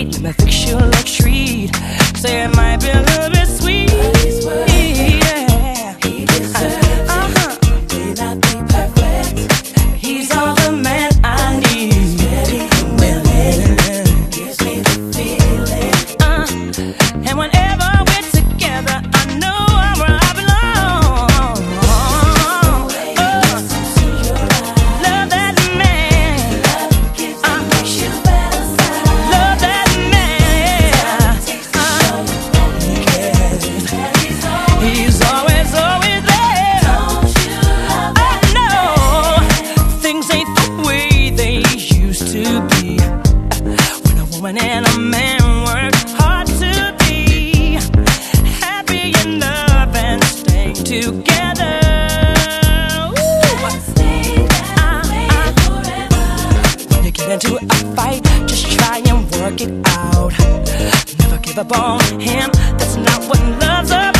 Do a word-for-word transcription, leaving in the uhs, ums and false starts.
Let me fix you like treat. Say it might be a little bit sweet. Yeah. He deserves uh-huh. it. May not be perfect. He's all the man I need. He's ready and willing. Gives me the feeling. Uh, and whenever we're together, I know I'm where I belong. The way he listens to your eyes. Love that man. Love he gives you makes you better side. Love that man. Takes to show you that he cares. And he's always, He's always, always there. don't you love I that know things ain't the way they used to be. When a woman and a man work hard to be happy in love and staying together. Ooh. Stay that way forever. When you get into a fight, just try and work it out. Never give up on him. That's not what love's about.